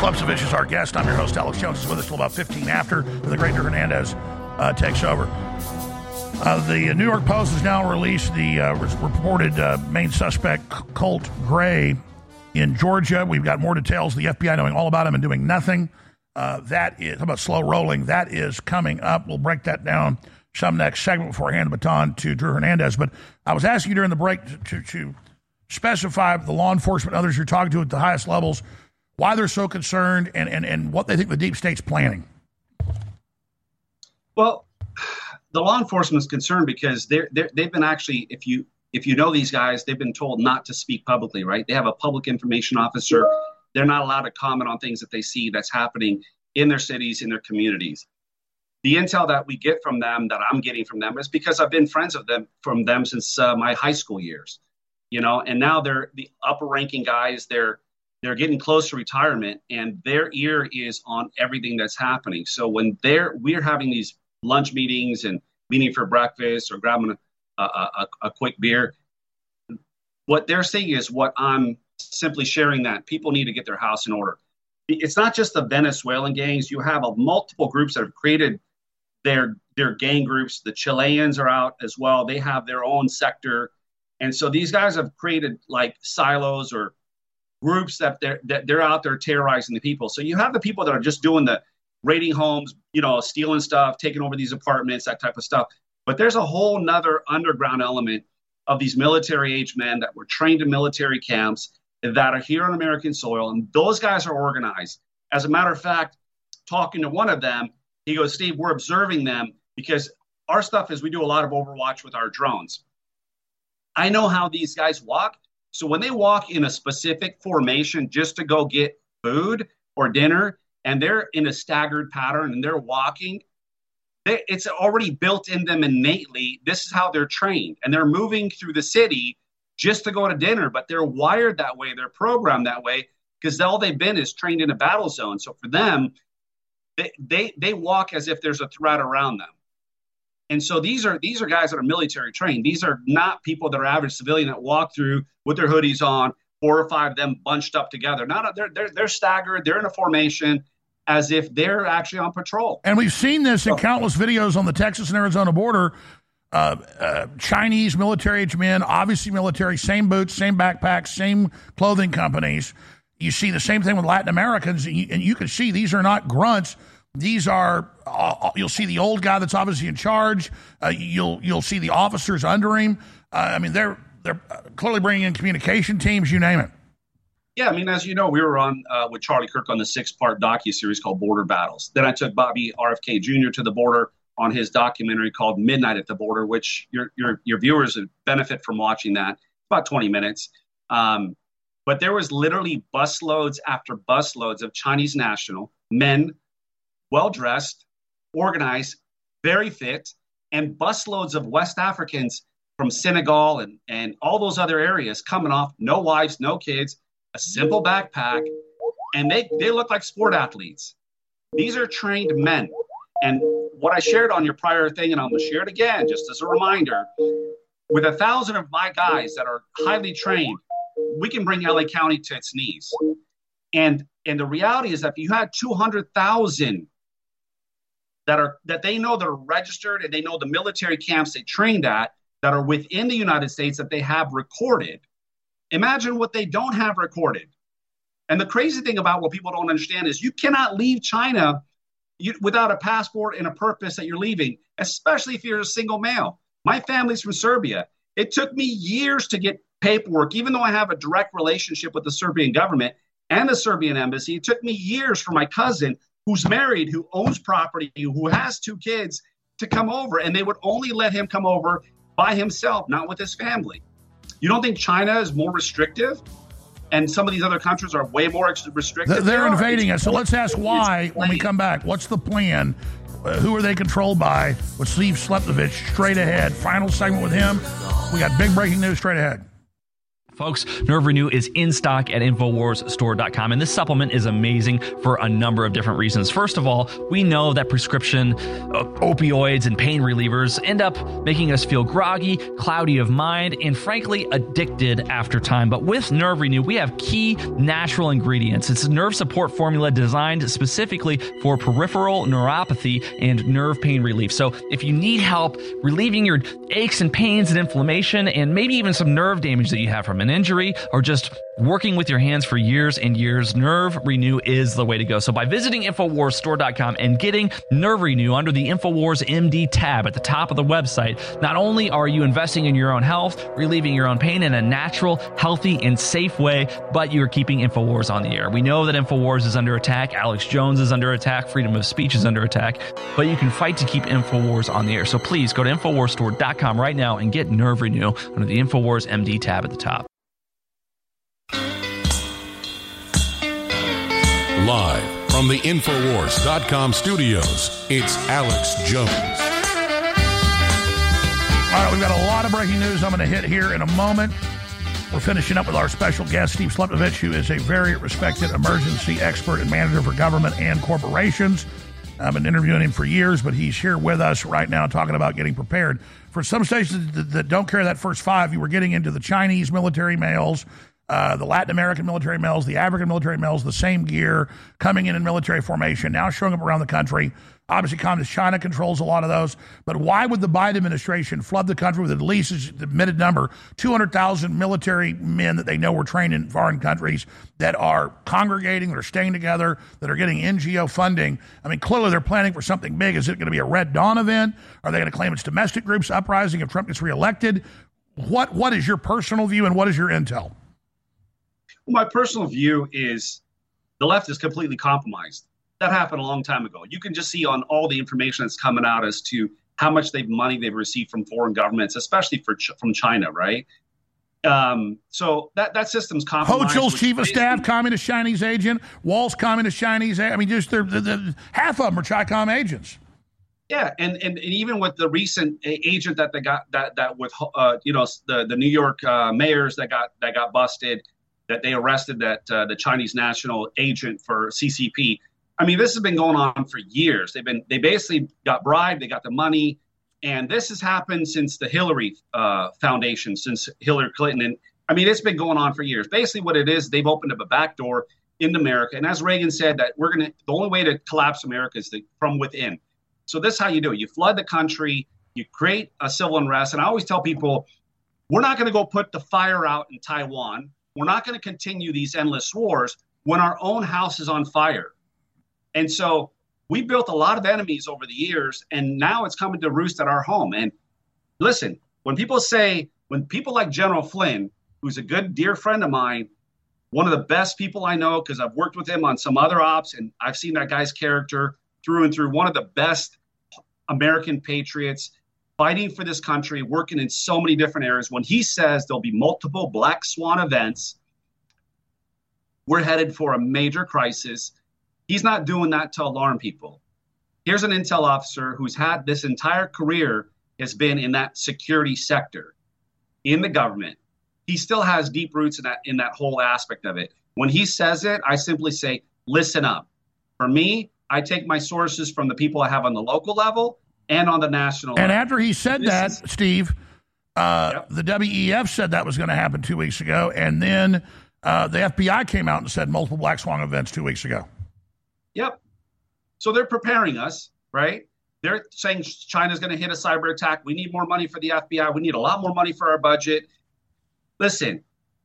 Slepcevich is our guest. I'm your host, Alex Jones, is with us till about 15 after the great Drew Hernandez takes over. The New York Post has now released the reported main suspect, Colt Gray, in Georgia. We've got more details. The FBI knowing all about him and doing nothing. That is, how about slow rolling? That is coming up. We'll break that down some next segment before I hand the baton to Drew Hernandez. But I was asking you during the break to specify the law enforcement and others you're talking to at the highest levels, why they're so concerned and what they think the deep state's planning. Well, the law enforcement is concerned because they've been actually, if you know these guys, they've been told not to speak publicly, right? They have a public information officer. They're not allowed to comment on things that they see that's happening in their cities, in their communities. The intel that we get from them, that I'm getting from them, is because I've been friends of them from them since my high school years, and now they're the upper ranking guys. They're getting close to retirement, and their ear is on everything that's happening. So when we're having these lunch meetings and meeting for breakfast or grabbing a quick beer, what they're saying is what I'm simply sharing, that people need to get their house in order. It's not just the Venezuelan gangs. You have multiple groups that have created their gang groups. The Chileans are out as well. They have their own sector. And so these guys have created like silos or groups that they're out there terrorizing the people. So you have the people that are just doing the raiding homes, stealing stuff, taking over these apartments, that type of stuff. But there's a whole nother underground element of these military-age men that were trained in military camps that are here on American soil, and those guys are organized. As a matter of fact, talking to one of them, he goes, Steve, we're observing them because our stuff is we do a lot of overwatch with our drones. I know how these guys walk. So when they walk in a specific formation just to go get food or dinner, and they're in a staggered pattern and they're walking, it's already built in them innately. This is how they're trained, and they're moving through the city just to go to dinner, but they're wired that way. They're programmed that way because all they've been is trained in a battle zone. So for them, they walk as if there's a threat around them. And so these are guys that are military trained. These are not people that are average civilian that walk through with their hoodies on, 4 or 5 of them bunched up together. They're staggered. They're in a formation as if they're actually on patrol. And we've seen this in countless videos on the Texas and Arizona border. Chinese military-age men, obviously military, same boots, same backpacks, same clothing companies. You see the same thing with Latin Americans, and you can see these are not grunts. These are, you'll see the old guy that's obviously in charge. You'll see the officers under him. They're clearly bringing in communication teams, you name it. Yeah, as you know, we were on with Charlie Kirk on the 6-part docuseries called Border Battles. Then I took Bobby RFK Jr. to the border on his documentary called Midnight at the Border, which your viewers would benefit from watching that. About 20 minutes. But there was literally busloads after busloads of Chinese national men, well-dressed, organized, very fit, and busloads of West Africans from Senegal and all those other areas coming off, no wives, no kids, a simple backpack, and they look like sport athletes. These are trained men. And what I shared on your prior thing, and I'm going to share it again, just as a reminder, with 1,000 of my guys that are highly trained, we can bring LA County to its knees. And the reality is that if you had 200,000 that they know that are registered and they know the military camps they trained at that are within the United States that they have recorded, imagine what they don't have recorded. And the crazy thing about what people don't understand is you cannot leave China without a passport and a purpose that you're leaving, especially if you're a single male. My family's from Serbia. It took me years to get paperwork, even though I have a direct relationship with the Serbian government and the Serbian embassy. It took me years for my cousin, who's married, who owns property, who has 2 kids, to come over. And they would only let him come over by himself, not with his family. You don't think China is more restrictive? And some of these other countries are way more restrictive. They're invading us. So let's ask why when we come back. What's the plan? Who are they controlled by? With Steve Slepcevich straight ahead. Final segment with him. We got big breaking news straight ahead. Folks, Nerve Renew is in stock at InfoWarsStore.com, and this supplement is amazing for a number of different reasons. First of all, we know that prescription opioids and pain relievers end up making us feel groggy, cloudy of mind, and frankly, addicted after time. But with Nerve Renew, we have key natural ingredients. It's a nerve support formula designed specifically for peripheral neuropathy and nerve pain relief. So if you need help relieving your aches and pains and inflammation, and maybe even some nerve damage that you have from an injury or just working with your hands for years and years, Nerve Renew is the way to go. So by visiting InfoWarsStore.com and getting Nerve Renew under the InfoWars MD tab at the top of the website, not only are you investing in your own health, relieving your own pain in a natural, healthy, and safe way, but you're keeping InfoWars on the air. We know that InfoWars is under attack. Alex Jones is under attack. Freedom of speech is under attack. But you can fight to keep InfoWars on the air. So please go to InfoWarsStore.com right now and get Nerve Renew under the InfoWars MD tab at the top. Live from the Infowars.com studios, it's Alex Jones. All right, we've got a lot of breaking news I'm going to hit here in a moment. We're finishing up with our special guest, Steve Sleptovich, who is a very respected emergency expert and manager for government and corporations. I've been interviewing him for years, but he's here with us right now talking about getting prepared. For some stations that don't carry that first five, you were getting into the Chinese military males, the Latin American military males, the African military males, the same gear, coming in military formation, now showing up around the country. Obviously, Communist China controls a lot of those. But why would the Biden administration flood the country with at least the admitted number, 200,000 military men that they know were trained in foreign countries that are congregating, that are staying together, that are getting NGO funding? I mean, clearly they're planning for something big. Is it going to be a Red Dawn event? Are they going to claim it's domestic groups uprising if Trump gets reelected? What is your personal view and what is your intel? My personal view is the left is completely compromised. That happened a long time ago. You can just see on all the information that's coming out as to how much money they've received from foreign governments, especially from China, right? So that system's compromised. Ho Chul's chief of staff, communist Chinese agent. Walz, communist Chinese. I mean, just half of them are Chi-Com agents. Yeah, and even with the recent agent that they got that with the New York mayors that got busted, that they arrested the Chinese national agent for CCP. I mean, this has been going on for years. They basically got bribed, they got the money, and this has happened since the Hillary Foundation, since Hillary Clinton. And I mean, it's been going on for years. Basically, what it is, they've opened up a back door into America, and as Reagan said, that the only way to collapse America is from within. So this is how you do it. You flood the country, you create a civil unrest, and I always tell people, we're not going to go put the fire out in Taiwan. We're not going to continue these endless wars when our own house is on fire. And so we built a lot of enemies over the years, and now it's coming to roost at our home. And listen, when people like General Flynn, who's a good, dear friend of mine, one of the best people I know because I've worked with him on some other ops, and I've seen that guy's character through and through, one of the best American patriots, fighting for this country, working in so many different areas. When he says there'll be multiple black swan events, we're headed for a major crisis. He's not doing that to alarm people. Here's an intel officer who's had this entire career has been in that security sector, in the government. He still has deep roots in that whole aspect of it. When he says it, I simply say, listen up. For me, I take my sources from the people I have on the local level and on the national level. And after he said Steve, the WEF said that was going to happen 2 weeks ago, and then the FBI came out and said multiple black swan events 2 weeks ago. Yep. So they're preparing us, right? They're saying China's going to hit a cyber attack. We need more money for the FBI. We need a lot more money for our budget. Listen,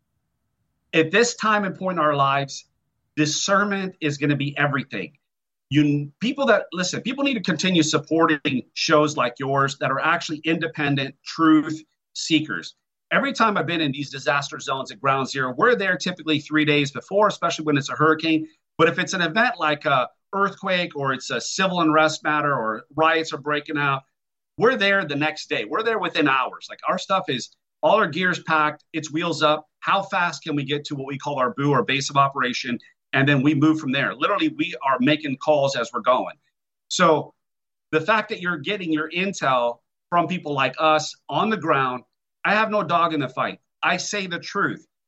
at this time and point in our lives, discernment is going to be everything. People need to continue supporting shows like yours that are actually independent truth seekers. Every time I've been in these disaster zones at Ground Zero, we're there typically 3 days before, especially when it's a hurricane. But if it's an event like a earthquake or it's a civil unrest matter or riots are breaking out, we're there the next day. We're there within hours. Like our stuff is all our gear's packed, it's wheels up. How fast can we get to what we call our BOO, our base of operation? And then we move from there. Literally, we are making calls as we're going. So the fact that you're getting your intel from people like us on the ground, I have no dog in the fight. I say the truth.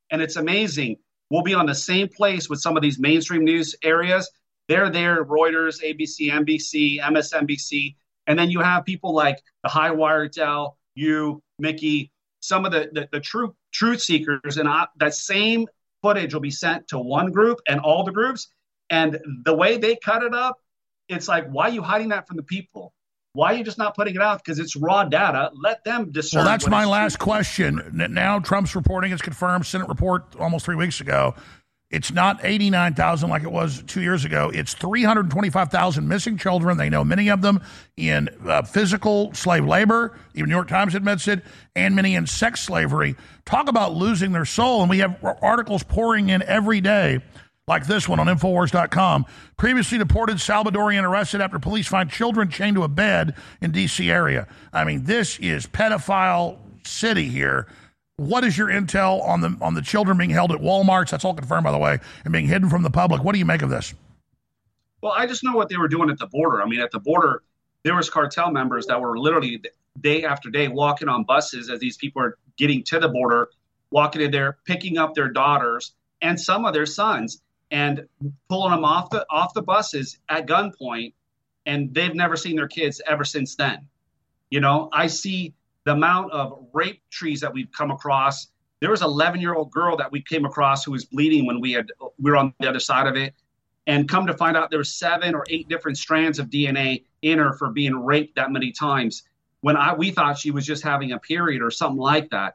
And it's amazing. We'll be on the same place with some of these mainstream news areas. They're there, Reuters, ABC, NBC, MSNBC. And then you have people like the High Wire Del, you, Mickey, some of the true truth seekers. And that same footage will be sent to one group and all the groups. And the way they cut it up, it's like, why are you hiding that from the people? Why are you just not putting it out? Because it's raw data. Let them discern. Well, that's my last question. Now Trump's reporting is confirmed. Senate report almost 3 weeks ago. It's not 89,000 like it was 2 years ago. It's 325,000 missing children. They know many of them in physical slave labor, even New York Times admits it, and many in sex slavery. Talk about losing their soul. And we have articles pouring in every day, like this one on Infowars.com. Previously deported Salvadorian arrested after police find children chained to a bed in D.C. area. I mean, this is pedophile city here. What is your intel on the children being held at Walmarts? That's all confirmed, by the way, and being hidden from the public. What do you make of this? Well, I just know what they were doing at the border. I mean, at the border, there was cartel members that were literally day after day walking on buses as these people are getting to the border, walking in there, picking up their daughters and some of their sons and pulling them off the buses at gunpoint. And they've never seen their kids ever since then. You know, I see the amount of rape trees that we've come across. There was an 11-year-old girl that we came across who was bleeding when we were on the other side of it. And come to find out there were 7 or 8 different strands of DNA in her for being raped that many times when we thought she was just having a period or something like that.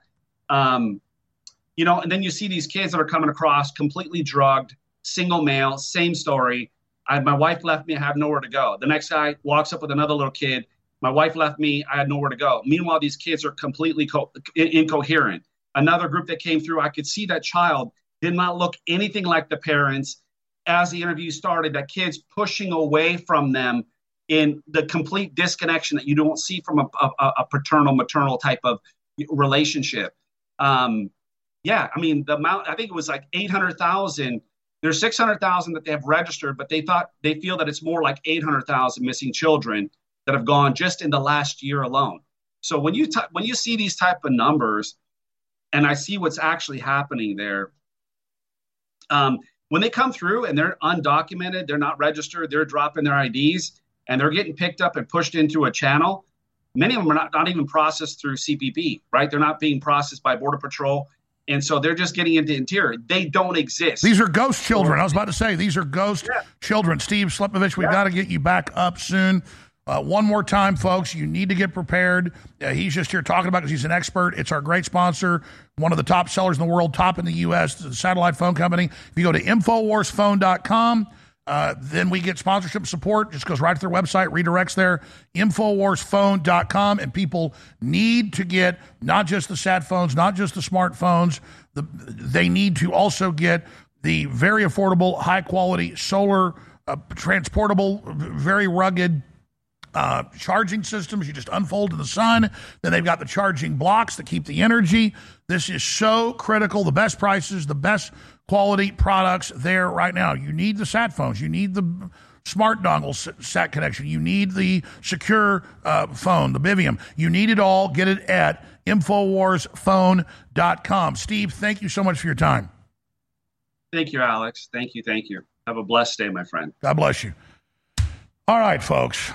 You know, and then you see these kids that are coming across completely drugged, single male, same story. My wife left me, I have nowhere to go. The next guy walks up with another little kid. My wife left me, I had nowhere to go. Meanwhile, these kids are completely incoherent. Another group that came through, I could see that child did not look anything like the parents. As the interview started, that kid's pushing away from them in the complete disconnection that you don't see from a paternal, maternal type of relationship. Yeah, I mean, the amount, I think it was like 800,000. There's 600,000 that they have registered, but they feel that it's more like 800,000 missing children that have gone just in the last year alone. So when you see these type of numbers, and I see what's actually happening there, when they come through and they're undocumented, they're not registered, they're dropping their IDs, and they're getting picked up and pushed into a channel, many of them are not even processed through CBP, right? They're not being processed by Border Patrol. And so they're just getting into the interior. They don't exist. These are ghost children. I was about to say, these are ghost children. Steve Slipovich, we've got to get you back up soon. One more time, folks, you need to get prepared. He's just here talking about it because he's an expert. It's our great sponsor, one of the top sellers in the world, top in the U.S., the satellite phone company. If you go to InfoWarsPhone.com, then we get sponsorship support. Just goes right to their website, redirects there, InfoWarsPhone.com. And people need to get not just the sat phones, not just the smartphones. They need to also get the very affordable, high-quality, solar, transportable, very rugged charging systems. You just unfold to the sun. Then they've got the charging blocks that keep the energy. This is so critical. The best prices, the best quality products there right now. You need the sat phones. You need the smart dongle sat connection. You need the secure phone, the Bivium. You need it all. Get it at InfoWarsPhone.com. Steve, thank you so much for your time. Thank you, Alex. Thank you. Thank you. Have a blessed day, my friend. God bless you. All right, folks.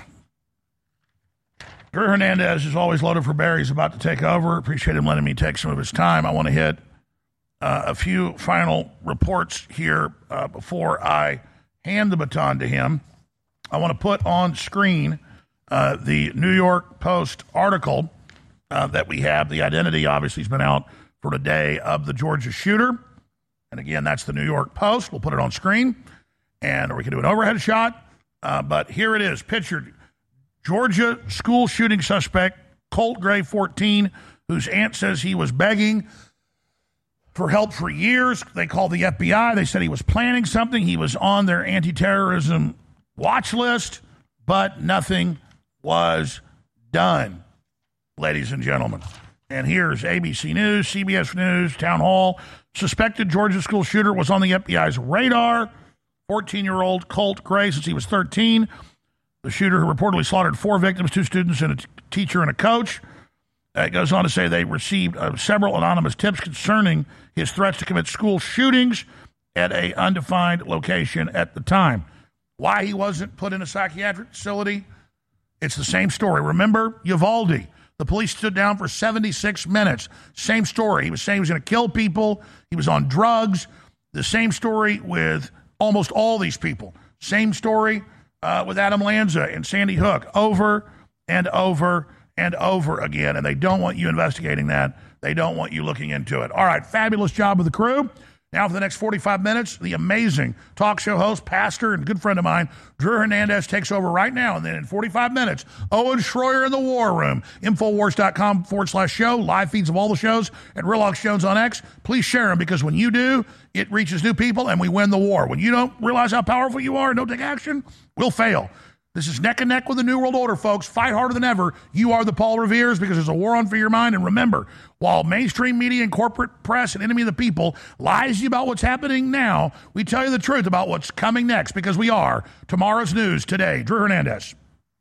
Drew Hernandez is always loaded for bear. He's about to take over. Appreciate him letting me take some of his time. I want to hit a few final reports here before I hand the baton to him. I want to put on screen the New York Post article that we have. The identity obviously has been out for the day of the Georgia shooter. And again, that's the New York Post. We'll put it on screen, and we can do an overhead shot. But here it is, pictured. Georgia school shooting suspect, Colt Gray, 14, whose aunt says he was begging for help for years. They called the FBI. They said he was planning something. He was on their anti-terrorism watch list, but nothing was done, ladies and gentlemen. And here's ABC News, CBS News, Town Hall. Suspected Georgia school shooter was on the FBI's radar. 14-year-old Colt Gray since he was 13. The shooter who reportedly slaughtered 4 victims, 2 students and a teacher and a coach. It goes on to say they received several anonymous tips concerning his threats to commit school shootings at a undefined location at the time. Why he wasn't put in a psychiatric facility? It's the same story. Remember Uvalde? The police stood down for 76 minutes. Same story. He was saying he was going to kill people. He was on drugs. The same story with almost all these people. Same story with Adam Lanza and Sandy Hook. Over and over and over again. And they don't want you investigating that. They don't want you looking into it. All right, fabulous job with the crew. Now for the next 45 minutes, the amazing talk show host, pastor, and good friend of mine, Drew Hernandez, takes over right now. And then in 45 minutes, Owen Schroyer in the War Room. Infowars.com/show. Live feeds of all the shows at Real Alex Jones on X. Please share them, because when you do, it reaches new people and we win the war. When you don't realize how powerful you are and don't take action, we'll fail. This is neck and neck with the New World Order, folks. Fight harder than ever. You are the Paul Reveres, because there's a war on for your mind. And remember, while mainstream media and corporate press and enemy of the people lies to you about what's happening now, we tell you the truth about what's coming next, because we are tomorrow's news today. Drew Hernandez.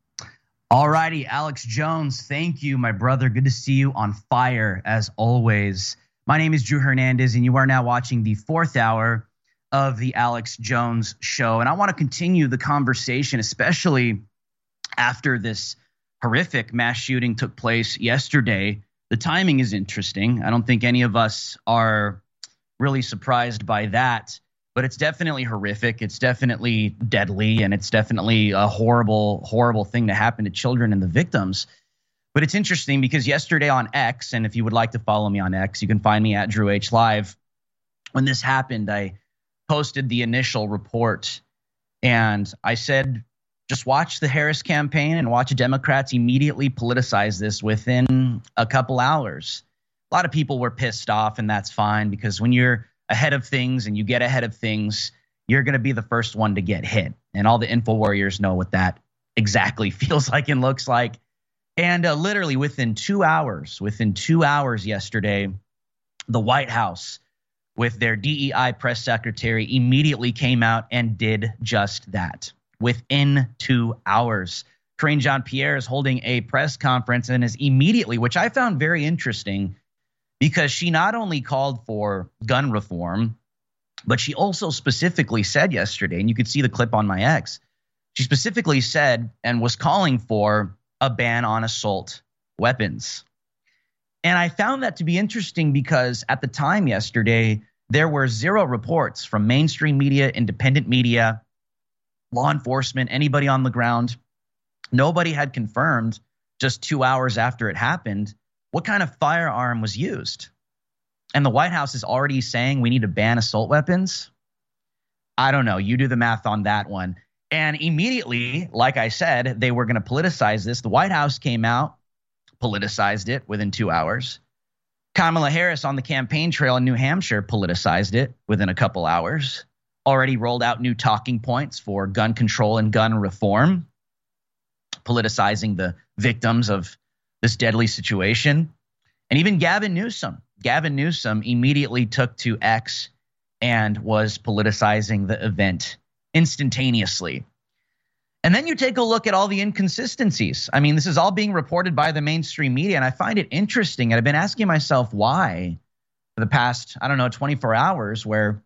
All righty, Alex Jones, thank you, my brother. Good to see you on fire, as always. My name is Drew Hernandez, and you are now watching the 4th hour of the Alex Jones Show. And I want to continue the conversation, especially after this horrific mass shooting took place yesterday. The timing is interesting. I don't think any of us are really surprised by that, but it's definitely horrific. It's definitely deadly, and it's definitely a horrible, horrible thing to happen to children and the victims. But it's interesting because yesterday on X, and if you would like to follow me on X, you can find me at Drew H Live. When this happened, I posted the initial report, and I said, just watch the Harris campaign and watch Democrats immediately politicize this within a couple hours. A lot of people were pissed off, and that's fine, because when you're ahead of things and you get ahead of things, you're going to be the first one to get hit. And all the info warriors know what that exactly feels like and looks like. And literally within 2 hours yesterday, the White House, with their DEI press secretary, immediately came out and did just that. Within 2 hours, Karine Jean-Pierre is holding a press conference and is immediately, which I found very interesting, because she not only called for gun reform, but she also specifically said yesterday, and you could see the clip on my X, she specifically said and was calling for a ban on assault weapons. And I found that to be interesting because at the time yesterday, there were zero reports from mainstream media, independent media, law enforcement, anybody on the ground. Nobody had confirmed just 2 hours after it happened what kind of firearm was used. And the White House is already saying we need to ban assault weapons. I don't know. You do the math on that one. And immediately, like I said, they were going to politicize this. The White House came out, politicized it within 2 hours. Kamala Harris on the campaign trail in New Hampshire politicized it within a couple hours. Already rolled out new talking points for gun control and gun reform, politicizing the victims of this deadly situation. And even Gavin Newsom immediately took to X and was politicizing the event instantaneously. And then you take a look at all the inconsistencies. I mean, this is all being reported by the mainstream media, and I find it interesting. And I've been asking myself why for the past, 24 hours, where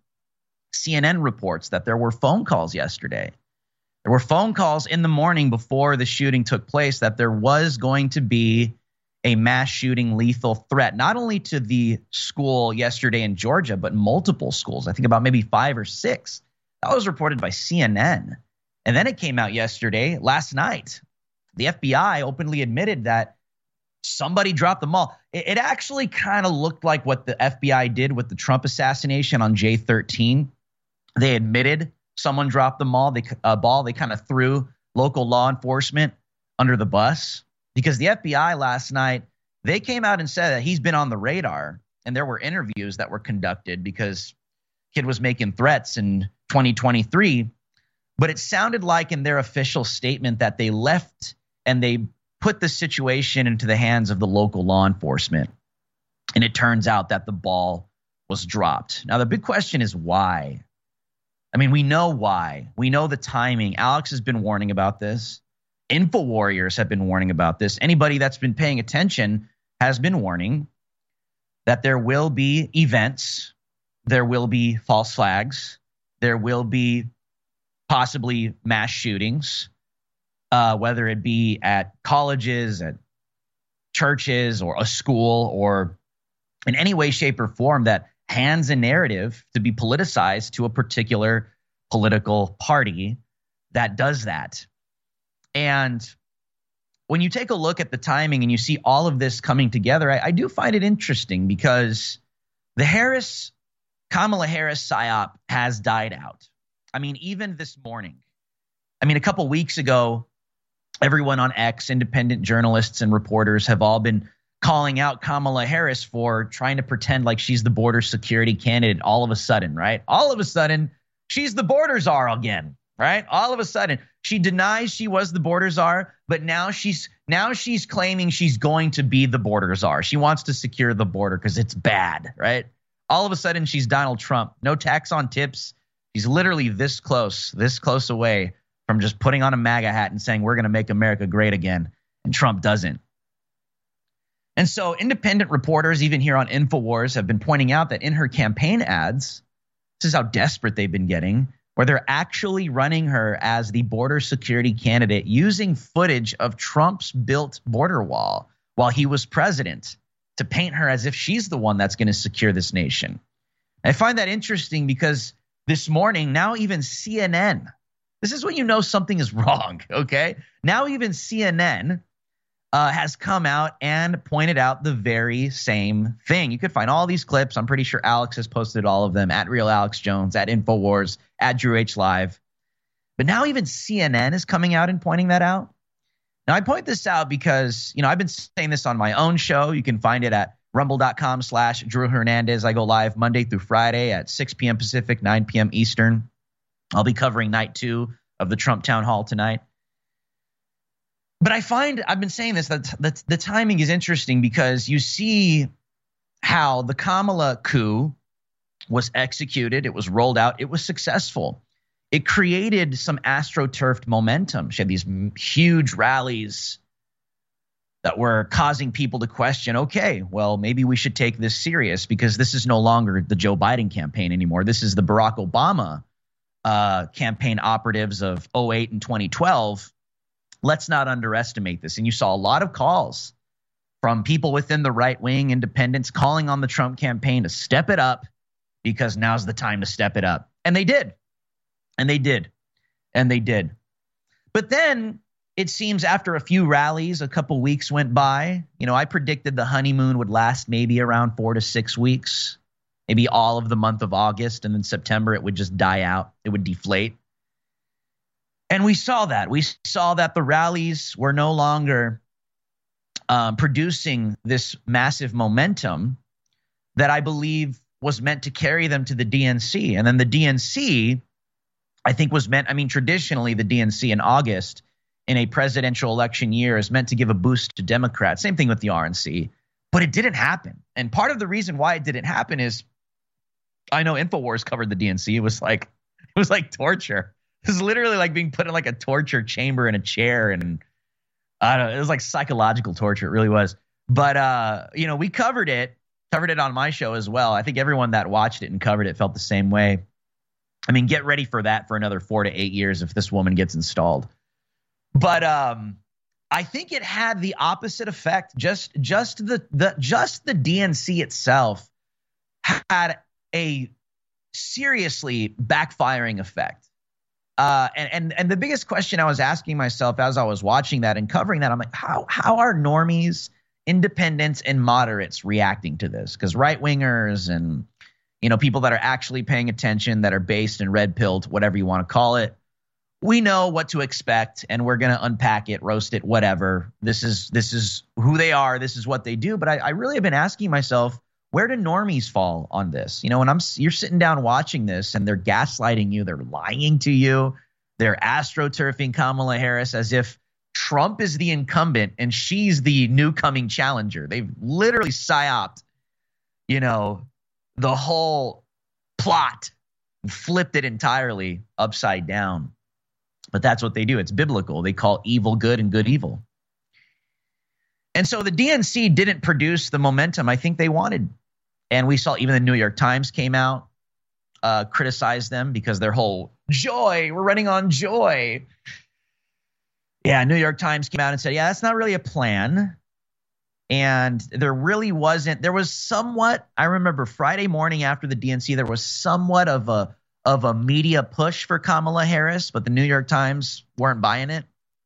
CNN reports that there were phone calls yesterday. There were phone calls in the morning before the shooting took place that there was going to be a mass shooting lethal threat, not only to the school yesterday in Georgia, but multiple schools. I think about maybe 5 or 6. That was reported by CNN. And then it came out last night, the FBI openly admitted that somebody dropped the ball. It actually kind of looked like what the FBI did with the Trump assassination on J13. They admitted someone dropped the ball. They kind of threw local law enforcement under the bus, because the FBI last night, they came out and said that he's been on the radar, and there were interviews that were conducted because kid was making threats in 2023. But it sounded like in their official statement that they left and they put the situation into the hands of the local law enforcement. And it turns out that the ball was dropped. Now, the big question is why? I mean, we know why. We know the timing. Alex has been warning about this. Info warriors have been warning about this. Anybody that's been paying attention has been warning that there will be events, there will be false flags, there will be possibly mass shootings, whether it be at colleges, at churches, or a school, or in any way, shape, or form that hands a narrative to be politicized to a particular political party that does that. And when you take a look at the timing and you see all of this coming together, I do find it interesting because the Kamala Harris psyop has died out. I mean, even this morning, a couple weeks ago, everyone on X, independent journalists and reporters, have all been calling out Kamala Harris for trying to pretend like she's the border security candidate all of a sudden, right? All of a sudden, she's the border czar again, right? All of a sudden, she denies she was the border czar, but now she's claiming she's going to be the border czar. She wants to secure the border because it's bad, right? All of a sudden, she's Donald Trump. No tax on tips. She's literally this close away from just putting on a MAGA hat and saying, we're going to make America great again. And Trump doesn't. And so independent reporters, even here on InfoWars, have been pointing out that in her campaign ads, this is how desperate they've been getting, where they're actually running her as the border security candidate using footage of Trump's built border wall while he was president to paint her as if she's the one that's going to secure this nation. I find that interesting because this morning, now even CNN, this is when you know something is wrong, okay? Now even CNN has come out and pointed out the very same thing. You could find all these clips. I'm pretty sure Alex has posted all of them at Real Alex Jones, at InfoWars, at Drew H Live. But now even CNN is coming out and pointing that out. Now, I point this out because, I've been saying this on my own show. You can find it at rumble.com/Drew Hernandez. I go live Monday through Friday at 6 p.m. Pacific, 9 p.m. Eastern. I'll be covering night 2 of the Trump Town Hall tonight. But I find, I've been saying this, that the timing is interesting because you see how the Kamala coup was executed. It was rolled out. It was successful. It created some astroturfed momentum. She had these huge rallies that were causing people to question, okay, well, maybe we should take this serious because this is no longer the Joe Biden campaign anymore. This is the Barack Obama campaign operatives of 2008 and 2012. Let's not underestimate this. And you saw a lot of calls from people within the right-wing independents calling on the Trump campaign to step it up because now's the time to step it up. And they did. And they did. And they did. But then it seems after a few rallies, a couple weeks went by. I predicted the honeymoon would last maybe around 4 to 6 weeks, maybe all of the month of August. And then September, it would just die out. It would deflate. And we saw that. We saw that the rallies were no longer producing this massive momentum that I believe was meant to carry them to the DNC. And then the DNC, I think, was meant, traditionally the DNC in August in a presidential election year is meant to give a boost to Democrats. Same thing with the RNC. But it didn't happen. And part of the reason why it didn't happen is, I know InfoWars covered the DNC. It was like torture. It was literally like being put in like a torture chamber in a chair. And I don't know, it was like psychological torture. It really was. But, we covered it on my show as well. I think everyone that watched it and covered it felt the same way. Get ready for that for another 4 to 8 years if this woman gets installed. But I think it had the opposite effect. Just the DNC itself had a seriously backfiring effect. And the biggest question I was asking myself as I was watching that and covering that, I'm like, how are normies, independents, and moderates reacting to this? Because right-wingers and people that are actually paying attention, that are based and red-pilled, whatever you want to call it, we know what to expect, and we're going to unpack it, roast it, whatever. This is who they are. This is what they do. But I really have been asking myself, where do normies fall on this? When you're sitting down watching this and they're gaslighting you, they're lying to you, they're astroturfing Kamala Harris as if Trump is the incumbent and she's the new coming challenger. They've literally psyoped, the whole plot and flipped it entirely upside down. But that's what they do. It's biblical. They call evil good and good evil. And so the DNC didn't produce the momentum I think they wanted. And we saw even the New York Times came out, criticized them because their whole joy, we're running on joy. Yeah, New York Times came out and said, yeah, that's not really a plan. And there really wasn't. There was somewhat, I remember Friday morning after the DNC, there was somewhat of a media push for Kamala Harris, but the New York Times weren't buying it.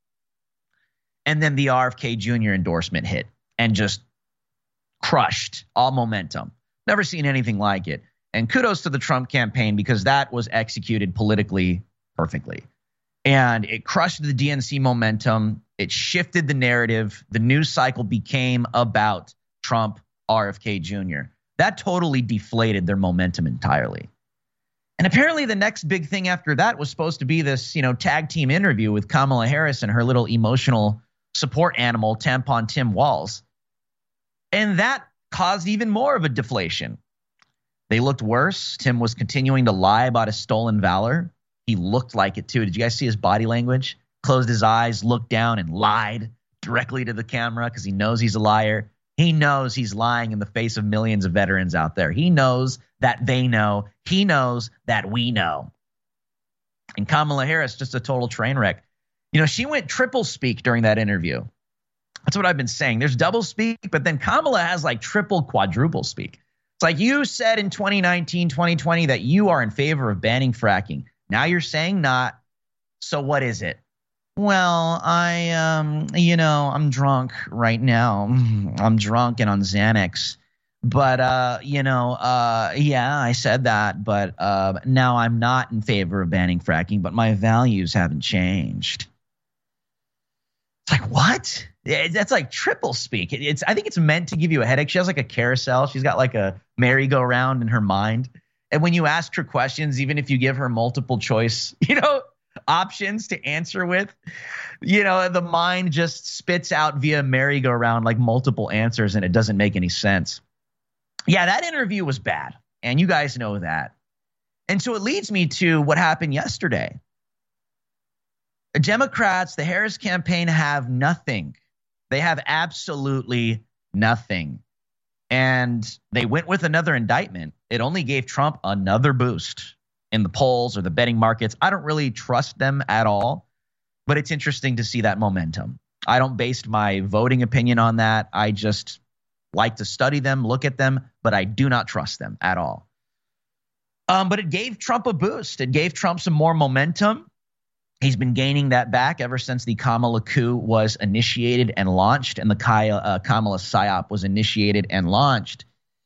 And then the RFK Jr. endorsement hit and just crushed all momentum. Never seen anything like it. And kudos to the Trump campaign because that was executed politically perfectly. And it crushed the DNC momentum. It shifted the narrative. The news cycle became about Trump, RFK Jr. That totally deflated their momentum entirely. And apparently the next big thing after that was supposed to be this, tag team interview with Kamala Harris and her little emotional support animal, Tampon Tim Walz. And that caused even more of a deflation. They looked worse. Tim was continuing to lie about his stolen valor. He looked like it too. Did you guys see his body language? Closed his eyes, looked down, and lied directly to the camera because he knows he's a liar. He knows he's lying in the face of millions of veterans out there. He knows that they know. He knows that we know. And Kamala Harris, just a total train wreck. She went triple speak during that interview. That's what I've been saying. There's double speak, but then Kamala has like triple, quadruple speak. It's like you said in 2019, 2020 that you are in favor of banning fracking. Now you're saying not. So what is it? Well, I'm drunk right now. I'm drunk and on Xanax. But, yeah, I said that. But now I'm not in favor of banning fracking, but my values haven't changed. It's like, what? That's like triple speak. I think it's meant to give you a headache. She has like a carousel. She's got like a merry-go-round in her mind. And when you ask her questions, even if you give her multiple choice, options to answer with, the mind just spits out via merry-go-round like multiple answers, and it doesn't make any sense. Yeah, that interview was bad, and you guys know that. And so it leads me to what happened yesterday. The Democrats, the Harris campaign have nothing. They have absolutely nothing. And they went with another indictment. It only gave Trump another boost in the polls or the betting markets. I don't really trust them at all, but it's interesting to see that momentum. I don't base my voting opinion on that. I just like to study them, look at them, but I do not trust them at all. But it gave Trump a boost. It gave Trump some more momentum. He's been gaining that back ever since the Kamala coup was initiated and launched, and the Kamala PSYOP was initiated and launched.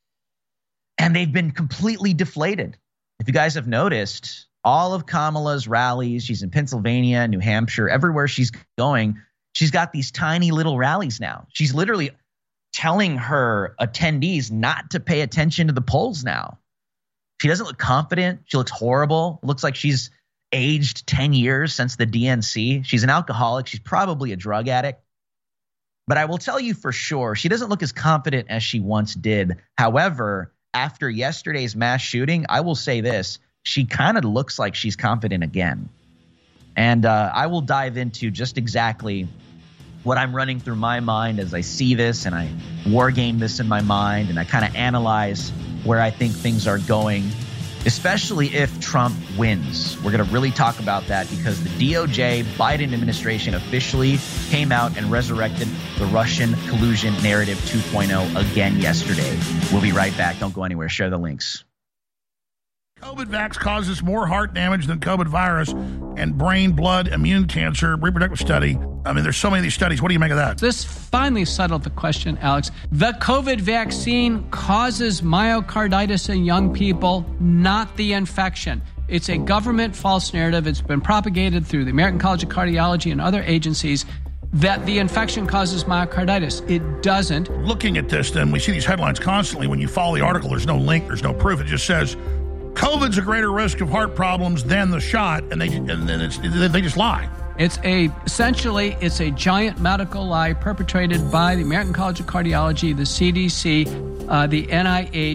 And they've been completely deflated. If you guys have noticed, all of Kamala's rallies, she's in Pennsylvania, New Hampshire, everywhere she's going, she's got these tiny little rallies now. She's literally telling her attendees not to pay attention to the polls now. She doesn't look confident. She looks horrible. It looks like she's aged 10 years since the DNC. She's an alcoholic. She's probably a drug addict. But I will tell you for sure, she doesn't look as confident as she once did. However, after yesterday's mass shooting, I will say this, she kind of looks like she's confident again. And I will dive into just exactly what I'm running through my mind as I see this, and I war game this in my mind, and I kind of analyze where I think things are going, especially if Trump wins. We're going to really talk about that because the DOJ Biden administration officially came out and resurrected the Russian collusion narrative 2.0 again yesterday. We'll be right back. Don't go anywhere. Share the links. COVID vax causes more heart damage than COVID virus and brain, blood, immune cancer, reproductive study. I mean, there's so many of these studies. What do you make of that? This finally settled the question, Alex. The COVID vaccine causes myocarditis in young people, not the infection. It's a government false narrative. It's been propagated through the American College of Cardiology and other agencies that the infection causes myocarditis. It doesn't. Looking at this, then, we see these headlines constantly. When you follow the article, there's no link, there's no proof. It just says, COVID's a greater risk of heart problems than the shot, and they just lie. It's essentially a giant medical lie perpetrated by the American College of Cardiology, the CDC, the NIH,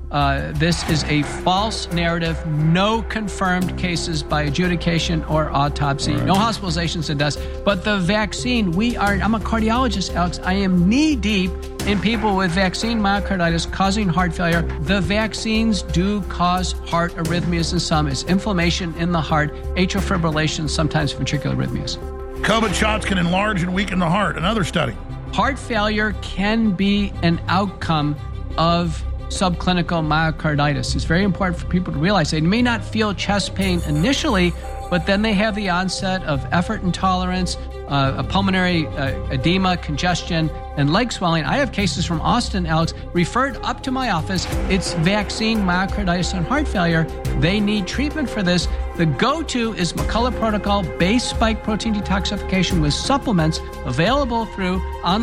This is a false narrative. No confirmed cases by adjudication or autopsy. Right. No hospitalizations and deaths. But the vaccine, I'm a cardiologist, Alex. I am knee deep in people with vaccine myocarditis causing heart failure. The vaccines do cause heart arrhythmias in some. It's inflammation in the heart, atrial fibrillation, sometimes ventricular arrhythmias. COVID shots can enlarge and weaken the heart. Another study. Heart failure can be an outcome of subclinical myocarditis. It's very important for people to realize they may not feel chest pain initially, but then they have the onset of effort intolerance, a pulmonary edema, congestion, and leg swelling. I have cases from Austin, Alex, referred up to my office. It's vaccine myocarditis and heart failure. They need treatment for this. The go-to is McCullough Protocol base spike protein detoxification with supplements available through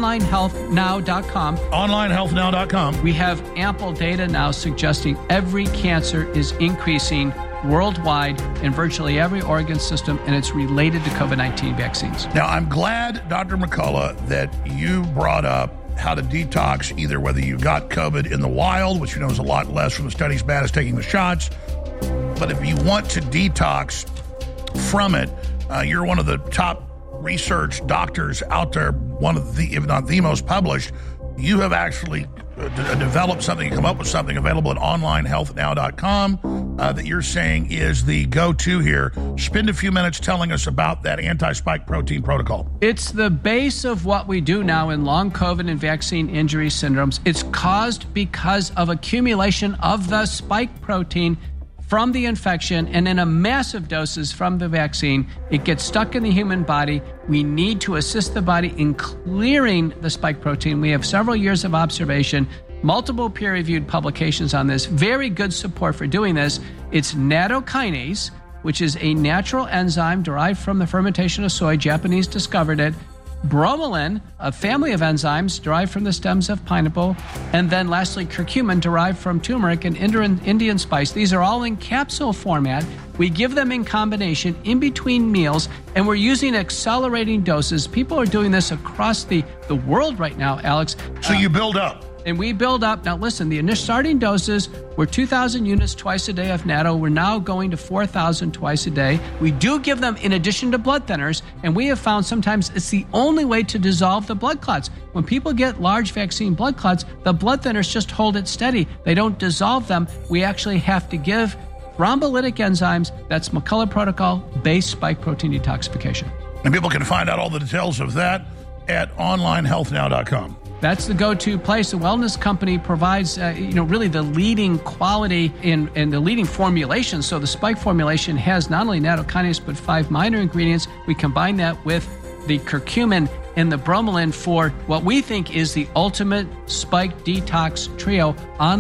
onlinehealthnow.com. Onlinehealthnow.com. We have ample data now suggesting every cancer is increasing worldwide in virtually every organ system, and it's related to COVID-19 vaccines. Now, I'm glad, Dr. McCullough, that you brought up how to detox, either whether you got COVID in the wild, which you know is a lot less from the studies bad as taking the shots, but if you want to detox from it, you're one of the top research doctors out there, one of the, if not the most published. You have actually developed something, come up with something available at onlinehealthnow.com that you're saying is the go-to here. Spend a few minutes telling us about that anti-spike protein protocol. It's the base of what we do now in long COVID and vaccine injury syndromes. It's caused because of accumulation of the spike protein from the infection, and in a massive doses from the vaccine, it gets stuck in the human body. We need to assist the body in clearing the spike protein. We have several years of observation, multiple peer-reviewed publications on this, very good support for doing this. It's nattokinase, which is a natural enzyme derived from the fermentation of soy. Japanese discovered it. Bromelain, a family of enzymes derived from the stems of pineapple, and then lastly curcumin, derived from turmeric and Indian spice. These are all in capsule format. We give them in combination in between meals, and we're using accelerating doses. People are doing this across the world right now, Alex. So you build up. And we build up. Now, listen, the initial starting doses were 2,000 units twice a day of natto. We're now going to 4,000 twice a day. We do give them in addition to blood thinners, and we have found sometimes it's the only way to dissolve the blood clots. When people get large vaccine blood clots, the blood thinners just hold it steady. They don't dissolve them. We actually have to give thrombolytic enzymes. That's McCullough Protocol base spike protein detoxification. And people can find out all the details of that at onlinehealthnow.com. That's the go-to place. The wellness company provides, really the leading quality and the leading formulation. So the spike formulation has not only nattokinase, but 5 minor ingredients. We combine that with the curcumin and the bromelain for what we think is the ultimate spike detox trio.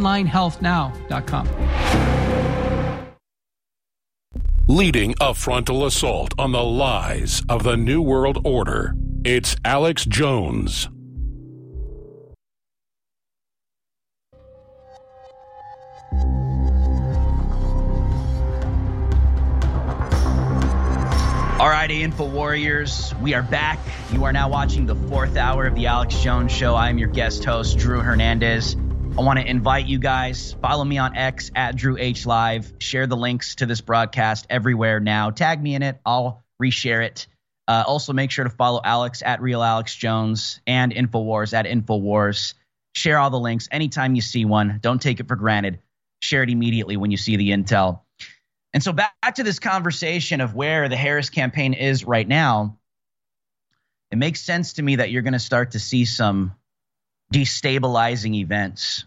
Onlinehealthnow.com. Leading a frontal assault on the lies of the New World Order, it's Alex Jones. Alrighty, Info Warriors, we are back. You are now watching the 4th hour of the Alex Jones Show. I am your guest host, Drew Hernandez. I want to invite you guys, follow me on X at DrewHLive. Share the links to this broadcast everywhere now. Tag me in it. I'll reshare it. Also, make sure to follow Alex at Real Alex Jones and Infowars at Infowars. Share all the links anytime you see one. Don't take it for granted. Share it immediately when you see the intel. And so back to this conversation of where the Harris campaign is right now, it makes sense to me that you're going to start to see some destabilizing events,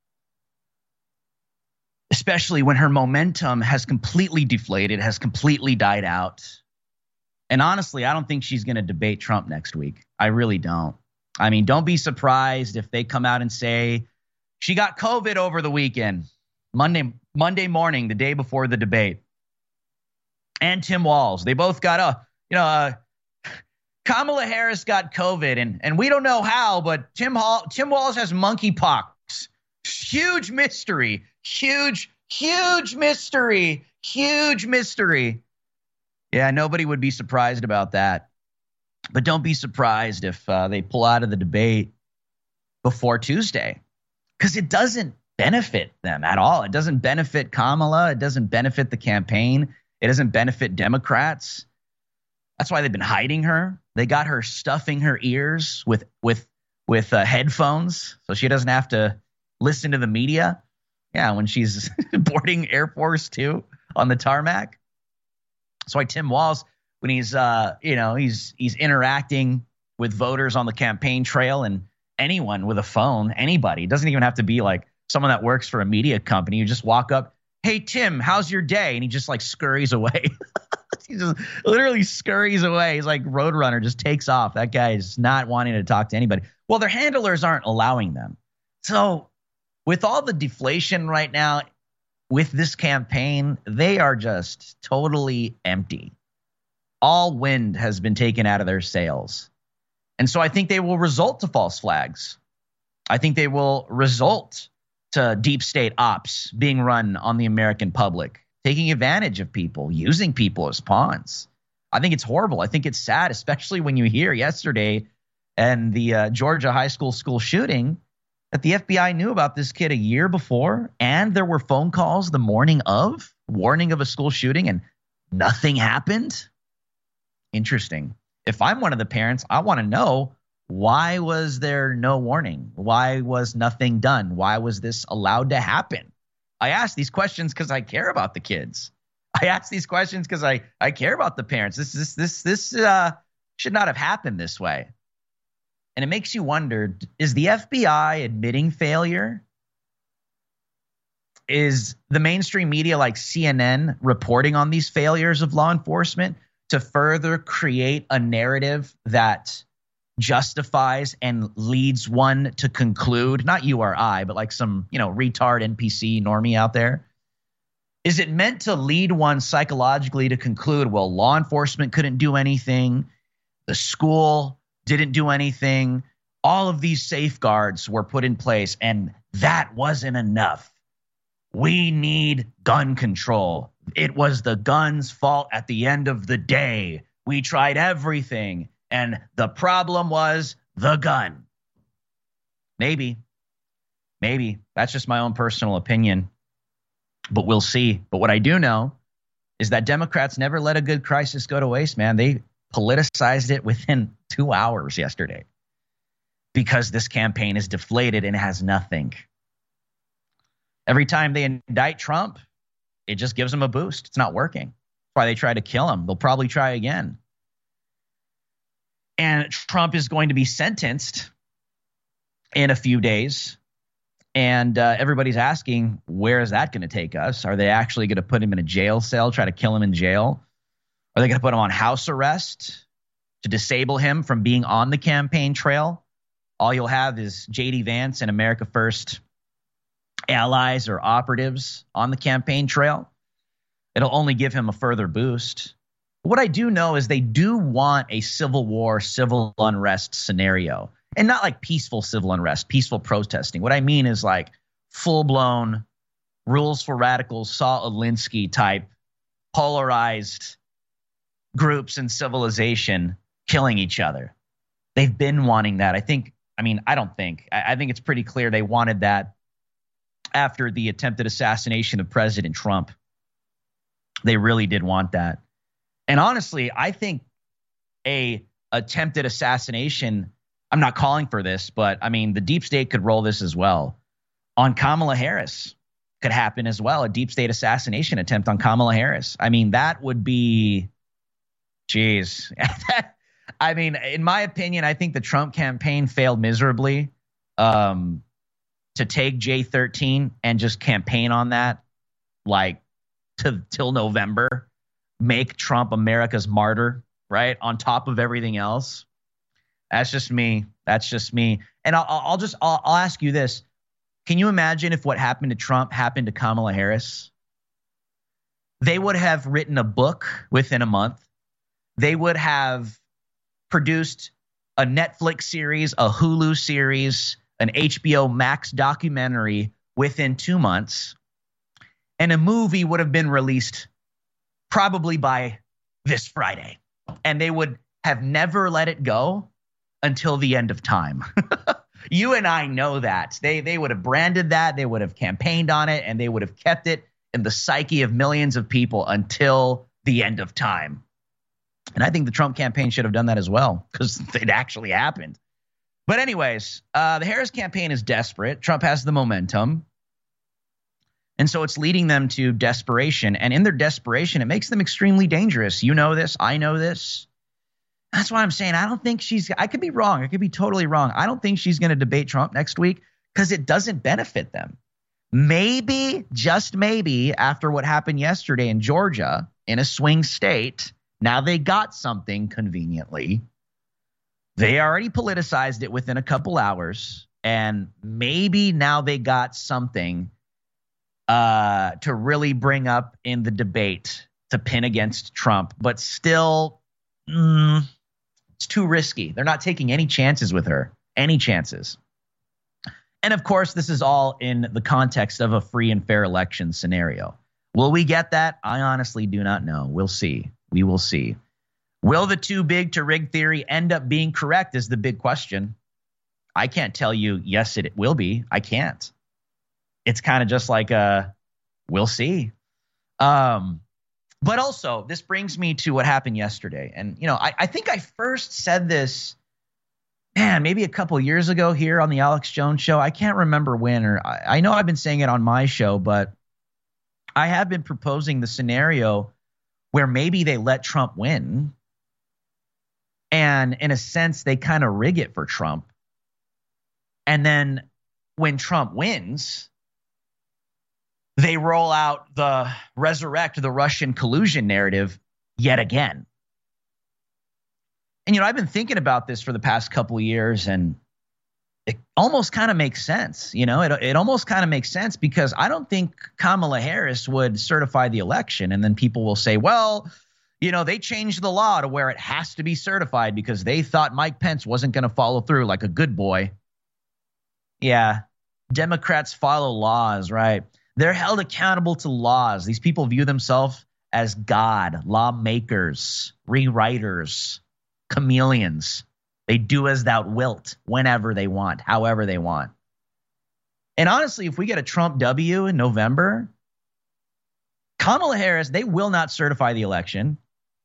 especially when her momentum has completely deflated, has completely died out. And honestly, I don't think she's going to debate Trump next week. I really don't. I mean, don't be surprised if they come out and say she got COVID over the weekend, Monday morning, the day before the debate. And Tim Walz. They both got Kamala Harris got COVID, and we don't know how, but Tim Walz has monkeypox. Huge mystery. Huge mystery. Huge mystery. Yeah, nobody would be surprised about that. But don't be surprised if they pull out of the debate before Tuesday, because it doesn't benefit them at all. It doesn't benefit Kamala. It doesn't benefit the campaign. It doesn't benefit Democrats. That's why they've been hiding her. They got her stuffing her ears with headphones so she doesn't have to listen to the media. Yeah, when she's boarding Air Force Two on the tarmac. That's why Tim Walz, when he's he's interacting with voters on the campaign trail, and anyone with a phone, anybody, it doesn't even have to be like someone that works for a media company. You just walk up, "Hey Tim, how's your day?" And he just like scurries away. He just literally scurries away. He's like Roadrunner, just takes off. That guy is not wanting to talk to anybody. Well, their handlers aren't allowing them. So with all the deflation right now, with this campaign, they are just totally empty. All wind has been taken out of their sails. And so I think they will result to false flags. I think they will result to deep state ops being run on the American public, taking advantage of people, using people as pawns. I think it's horrible. I think it's sad, especially when you hear yesterday and the Georgia high school shooting that the FBI knew about this kid a year before, and there were phone calls the morning of, warning of a school shooting, and nothing happened. Interesting. If I'm one of the parents, I want to know, why was there no warning? Why was nothing done? Why was this allowed to happen? I ask these questions because I care about the kids. I ask these questions because I care about the parents. This should not have happened this way. And it makes you wonder, is the FBI admitting failure? Is the mainstream media like CNN reporting on these failures of law enforcement to further create a narrative that justifies and leads one to conclude, not you or I, but like some, retard NPC normie out there? Is it meant to lead one psychologically to conclude, well, law enforcement couldn't do anything, the school didn't do anything, all of these safeguards were put in place, and that wasn't enough. We need gun control. It was the gun's fault at the end of the day. We tried everything, and the problem was the gun. Maybe. That's just my own personal opinion, but we'll see. But what I do know is that Democrats never let a good crisis go to waste, man. They politicized it within 2 hours yesterday because this campaign is deflated and has nothing. Every time they indict Trump, it just gives them a boost. It's not working. That's why they try to kill him. They'll probably try again. And Trump is going to be sentenced in a few days. And everybody's asking, where is that going to take us? Are they actually going to put him in a jail cell, try to kill him in jail? Are they going to put him on house arrest to disable him from being on the campaign trail? All you'll have is J.D. Vance and America First allies or operatives on the campaign trail. It'll only give him a further boost. What I do know is they do want a civil war, civil unrest scenario. And not like peaceful civil unrest, peaceful protesting. What I mean is like full-blown Rules for Radicals, Saul Alinsky type polarized groups in civilization killing each other. They've been wanting that. I think it's pretty clear they wanted that after the attempted assassination of President Trump. They really did want that. And honestly, I think a attempted assassination, I'm not calling for this, but the deep state could roll this as well. On Kamala Harris could happen as well. A deep state assassination attempt on Kamala Harris. That would be, geez. In my opinion, I think the Trump campaign failed miserably to take J13 and just campaign on that till November. Make Trump America's martyr, right? On top of everything else. That's just me. And I'll ask you this. Can you imagine if what happened to Trump happened to Kamala Harris? They would have written a book within a month. They would have produced a Netflix series, a Hulu series, an HBO Max documentary within 2 months. And a movie would have been released probably by this Friday. And they would have never let it go until the end of time. You and I know that. They would have branded that, they would have campaigned on it, and they would have kept it in the psyche of millions of people until the end of time. And I think the Trump campaign should have done that as well, because it actually happened. But anyways, the Harris campaign is desperate. Trump has the momentum. And so it's leading them to desperation. And in their desperation, it makes them extremely dangerous. You know this. I know this. That's why I'm saying I don't think I could be wrong. I could be totally wrong. I don't think she's going to debate Trump next week because it doesn't benefit them. Maybe, just maybe, after what happened yesterday in Georgia, in a swing state, now they got something conveniently. They already politicized it within a couple hours. And maybe now they got something to really bring up in the debate to pin against Trump. But still, it's too risky. They're not taking any chances with her. Any chances. And of course, this is all in the context of a free and fair election scenario. Will we get that? I honestly do not know. We'll see. We will see. Will the too big to rig theory end up being correct is the big question. I can't tell you, yes, it will be. I can't. It's kind of just like, we'll see. But also, this brings me to what happened yesterday. And, you know, I think I first said this, maybe a couple years ago here on the Alex Jones Show. I can't remember when, or I know I've been saying it on my show, but I have been proposing the scenario where maybe they let Trump win. And in a sense, they kind of rig it for Trump. And then when Trump wins, they roll out resurrect the Russian collusion narrative yet again. And, you know, I've been thinking about this for the past couple of years, and it almost kind of makes sense. You know, it almost kind of makes sense because I don't think Kamala Harris would certify the election. And then people will say, well, you know, they changed the law to where it has to be certified because they thought Mike Pence wasn't going to follow through like a good boy. Yeah, Democrats follow laws, right? They're held accountable to laws. These people view themselves as God, lawmakers, rewriters, chameleons. They do as thou wilt whenever they want, however they want. And honestly, if we get a Trump W in November, Kamala Harris, they will not certify the election.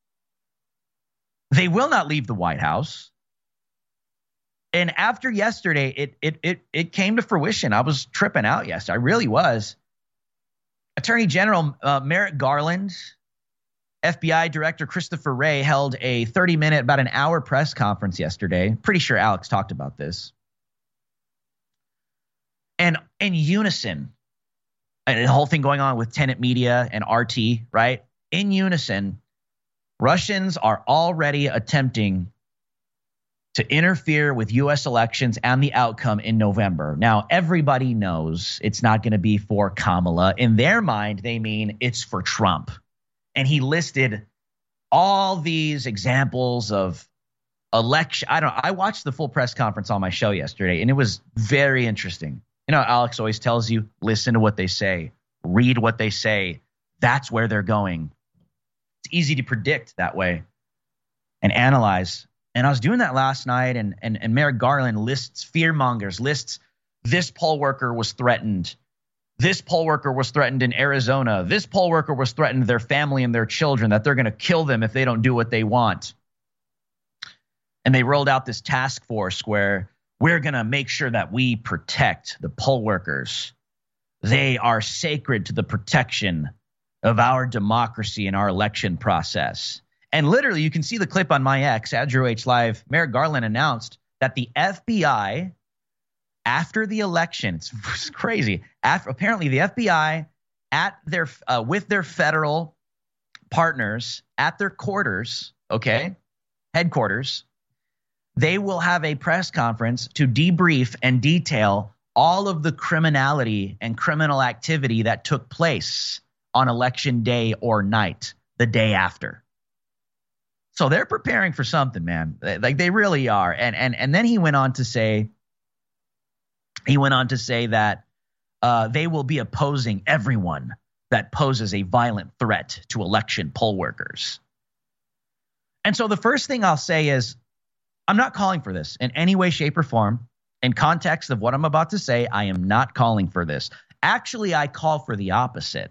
They will not leave the White House. And after yesterday, it came to fruition. I was tripping out yesterday. I really was. Attorney General Merrick Garland, FBI Director Christopher Wray held a 30-minute, about an hour press conference yesterday. Pretty sure Alex talked about this. And in unison, and the whole thing going on with Tenet Media and RT, right? In unison, Russians are already attempting to interfere with U.S. elections and the outcome in November. Now, everybody knows it's not going to be for Kamala. In their mind, they mean it's for Trump. And he listed all these examples of election. I watched the full press conference on my show yesterday, and it was very interesting. You know, Alex always tells you, listen to what they say, read what they say. That's where they're going. It's easy to predict that way and analyze. And I was doing that last night, and Merrick Garland lists fearmongers, lists this poll worker was threatened. This poll worker was threatened in Arizona. This poll worker was threatened their family and their children, that they're going to kill them if they don't do what they want. And they rolled out this task force where we're going to make sure that we protect the poll workers. They are sacred to the protection of our democracy and our election process. And literally, you can see the clip on my X, @DrewHLive. Merrick Garland announced that the FBI, after the election, it's crazy. Apparently, the FBI at their with their federal partners at their quarters, headquarters, they will have a press conference to debrief and detail all of the criminality and criminal activity that took place on election day or night, the day after. So they're preparing for something, man. Like they really are. And then he went on to say that they will be opposing everyone that poses a violent threat to election poll workers. And so the first thing I'll say is, I'm not calling for this in any way, shape, or form. In context of what I'm about to say, I am not calling for this. Actually, I call for the opposite.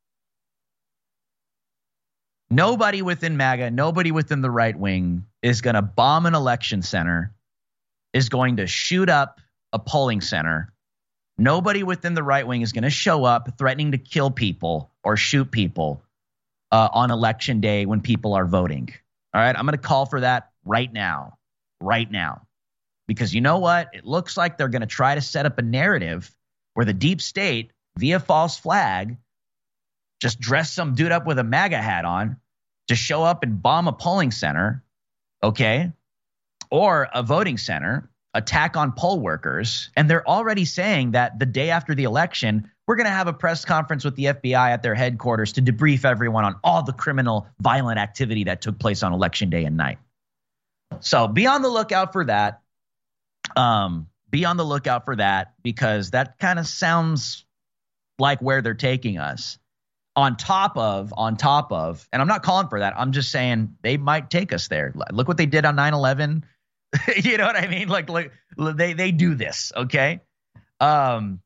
Nobody within MAGA, nobody within the right wing is going to bomb an election center, is going to shoot up a polling center. Nobody within the right wing is going to show up threatening to kill people or shoot people on election day when people are voting. All right, I'm going to call for that right now. Because you know what? It looks like they're going to try to set up a narrative where the deep state, via false flag, just dress some dude up with a MAGA hat on to show up and bomb a polling center, okay, or a voting center, attack on poll workers. And they're already saying that the day after the election, we're going to have a press conference with the FBI at their headquarters to debrief everyone on all the criminal, violent activity that took place on election day and night. So be on the lookout for that. Be on the lookout for that, because that kind of sounds like where they're taking us. On top of, and I'm not calling for that. I'm just saying they might take us there. Look what they did on 9/11. You know what I mean? Like they do this, okay? And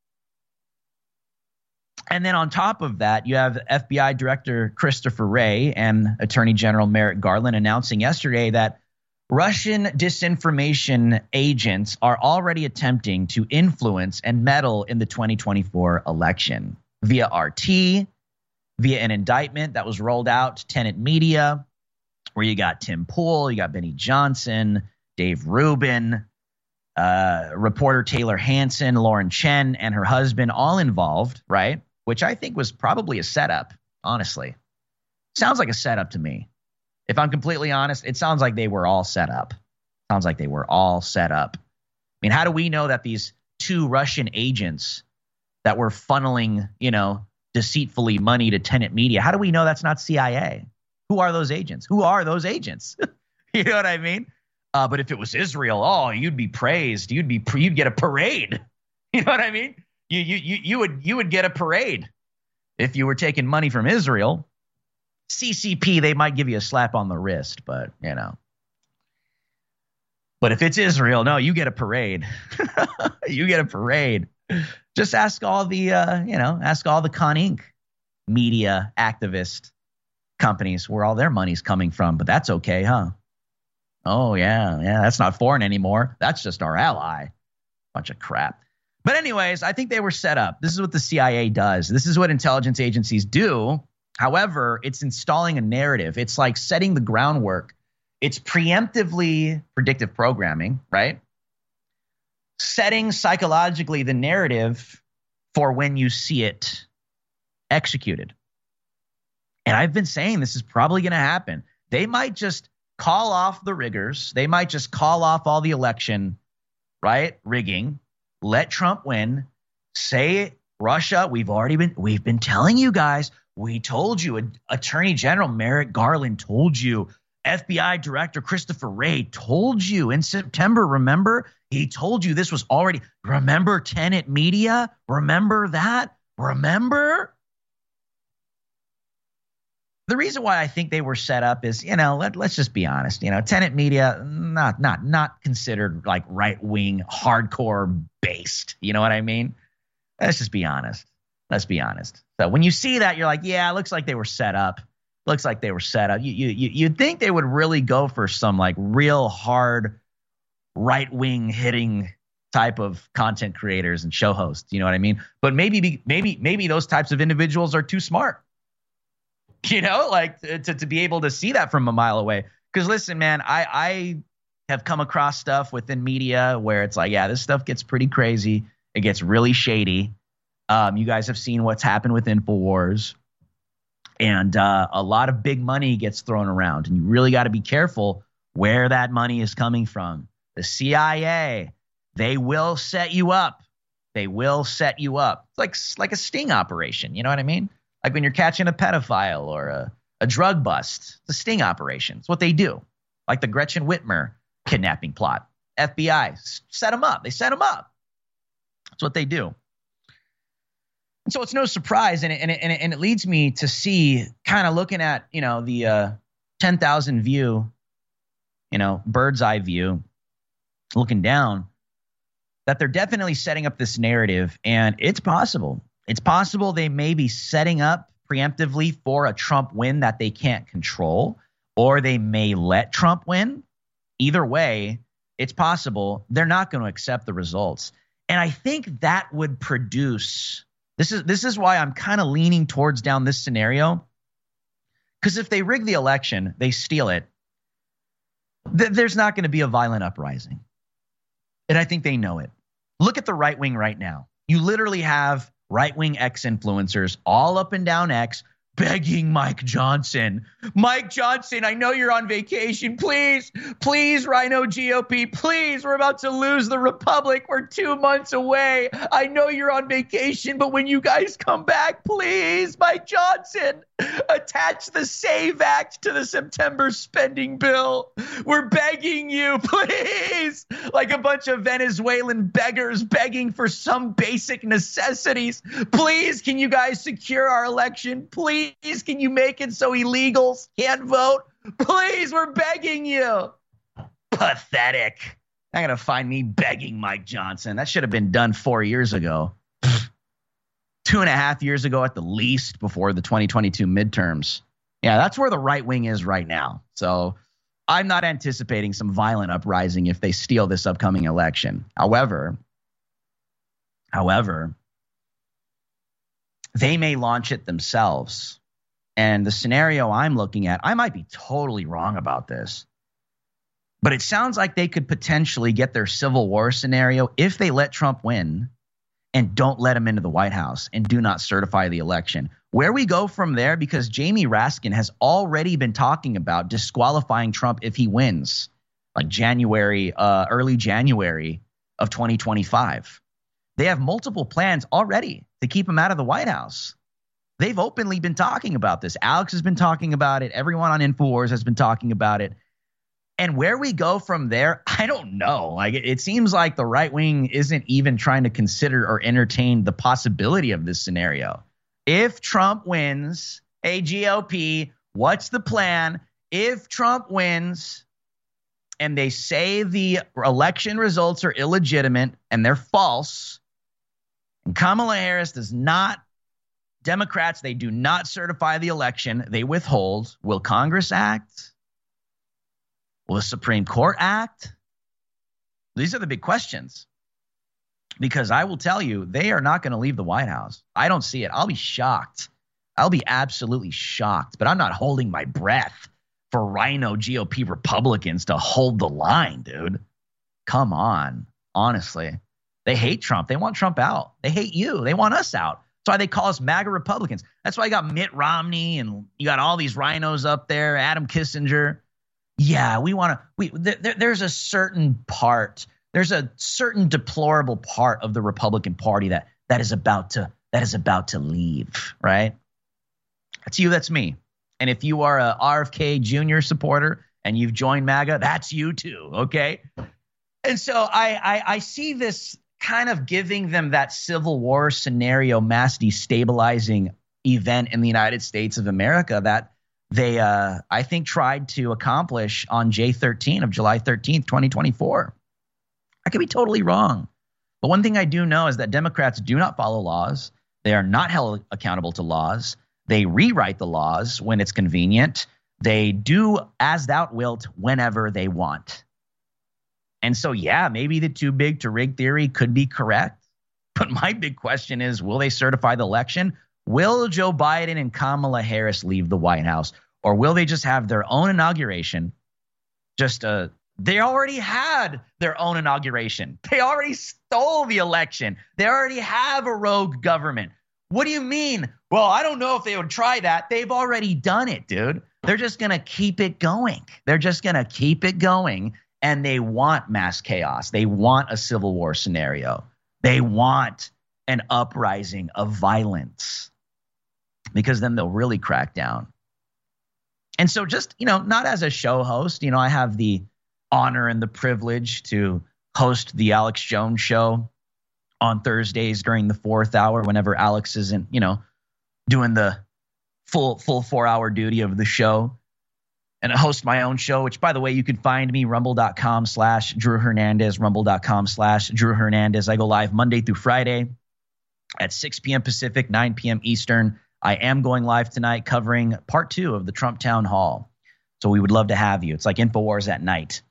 then on top of that, you have FBI Director Christopher Wray and Attorney General Merrick Garland announcing yesterday that Russian disinformation agents are already attempting to influence and meddle in the 2024 election via RT, via an indictment that was rolled out to Tenet Media, where you got Tim Pool, you got Benny Johnson, Dave Rubin, reporter Taylor Hansen, Lauren Chen, and her husband all involved, right? Which I think was probably a setup, honestly. Sounds like a setup to me. If I'm completely honest, it sounds like they were all set up. I mean, how do we know that these two Russian agents that were funneling, deceitfully money to Tenet Media, how do we know that's not CIA? Who are those agents? You know what I mean? But if it was Israel, you'd be praised. You'd get a parade. You know what I mean? You would get a parade if you were taking money from Israel. CCP, they might give you a slap on the wrist, but But if it's Israel, no, you get a parade. You get a parade. Just ask all the, ask all the Con Inc. media activist companies where all their money's coming from. But that's okay, huh? Oh, yeah, that's not foreign anymore. That's just our ally. Bunch of crap. But anyways, I think they were set up. This is what the CIA does. This is what intelligence agencies do. However, it's installing a narrative. It's like setting the groundwork. It's preemptively predictive programming, right? Setting psychologically the narrative for when you see it executed. And I've been saying this is probably going to happen. They might just call off the riggers. They might just call off all the election, right? Rigging. Let Trump win. Say Russia, we've been telling you guys. We told you. Attorney General Merrick Garland told you. FBI Director Christopher Wray told you in September. Remember? He told you this was already. Remember Tenet Media? Remember that? Remember? The reason why I think they were set up is, let's just be honest. Tenet Media, not considered like right-wing, hardcore based. You know what I mean? Let's just be honest. Let's be honest. So when you see that, you're like, yeah, it looks like they were set up. You'd think they would really go for some like real hard right-wing hitting type of content creators and show hosts. You know what I mean? But maybe those types of individuals are too smart. To be able to see that from a mile away. Because listen, man, I have come across stuff within media where it's like, yeah, this stuff gets pretty crazy. It gets really shady. You guys have seen what's happened with InfoWars. And a lot of big money gets thrown around. And you really got to be careful where that money is coming from. The CIA, they will set you up. It's like a sting operation. You know what I mean? Like when you're catching a pedophile or a drug bust. It's a sting operation. It's what they do. Like the Gretchen Whitmer kidnapping plot. FBI set them up. They set them up. That's what they do. And so it's no surprise, and it leads me to see, kind of looking at, the 10,000 view, bird's eye view, looking down. that they're definitely setting up this narrative, and it's possible. It's possible they may be setting up preemptively for a Trump win that they can't control, or they may let Trump win. Either way, it's possible they're not going to accept the results. And I think that would produce, this is why I'm kind of leaning towards down this scenario. Because if they rig the election, they steal it, there's not going to be a violent uprising. And I think they know it. Look at the right wing right now. You literally have right-wing X-influencers all up and down X begging Mike Johnson. Mike Johnson, I know you're on vacation. Please, please, Rhino GOP, please. We're about to lose the Republic. We're 2 months away. I know you're on vacation, but when you guys come back, please, Mike Johnson, attach the SAVE Act to the September spending bill. We're begging you, please. Like a bunch of Venezuelan beggars begging for some basic necessities. Please, can you guys secure our election? Please, can you make it so illegals can't vote? Please, we're begging you. Pathetic. Not going to find me begging Mike Johnson. That should have been done 4 years ago. 2.5 years ago at the least, before the 2022 midterms. Yeah, that's where the right wing is right now. So I'm not anticipating some violent uprising if they steal this upcoming election. However, they may launch it themselves. And the scenario I'm looking at, I might be totally wrong about this, but it sounds like they could potentially get their civil war scenario if they let Trump win and don't let him into the White House and do not certify the election. Where we go from there, because Jamie Raskin has already been talking about disqualifying Trump if he wins, like early January of 2025. They have multiple plans already to keep him out of the White House. They've openly been talking about this. Alex has been talking about it. Everyone on InfoWars has been talking about it. And where we go from there, I don't know. Like it seems like the right wing isn't even trying to consider or entertain the possibility of this scenario. If Trump wins, hey, GOP, what's the plan? If Trump wins and they say the election results are illegitimate and they're false, and Kamala Harris does not, Democrats, they do not certify the election, they withhold, will Congress act? Will the Supreme Court act? These are the big questions. Because I will tell you, they are not going to leave the White House. I don't see it. I'll be shocked. I'll be absolutely shocked. But I'm not holding my breath for Rhino GOP Republicans to hold the line, dude. Come on. Honestly. They hate Trump. They want Trump out. They hate you. They want us out. That's why they call us MAGA Republicans. That's why you got Mitt Romney and you got all these rhinos up there, Adam Kissinger. Yeah, there's a certain part, there's a certain deplorable part of the Republican Party that is about to leave, right? That's you, that's me. And if you are a RFK Jr. supporter and you've joined MAGA, that's you too, okay? And so I see this kind of giving them that Civil War scenario, mass destabilizing event in the United States of America that they, I think, tried to accomplish on July 13th, 2024. I could be totally wrong. But one thing I do know is that Democrats do not follow laws. They are not held accountable to laws. They rewrite the laws when it's convenient. They do as thou wilt whenever they want. And so, yeah, maybe the too big to rig theory could be correct. But my big question is, will they certify the election? Will Joe Biden and Kamala Harris leave the White House? Or will they just have their own inauguration? They already had their own inauguration. They already stole the election. They already have a rogue government. What do you mean? Well, I don't know if they would try that. They've already done it, dude. They're just going to keep it going. They're just going to keep it going. And they want mass chaos. They want a civil war scenario. They want an uprising of violence because then they'll really crack down. And so just, not as a show host, I have the honor and the privilege to host the Alex Jones Show on Thursdays during the 4th hour whenever Alex isn't, doing the full 4-hour duty of the show. and I host my own show, which, by the way, you can find me, rumble.com/Drew Hernandez, rumble.com/Drew Hernandez. I go live Monday through Friday at 6 p.m. Pacific, 9 p.m. Eastern. I am going live tonight covering part 2 of the Trump Town Hall. So we would love to have you. It's like InfoWars at night.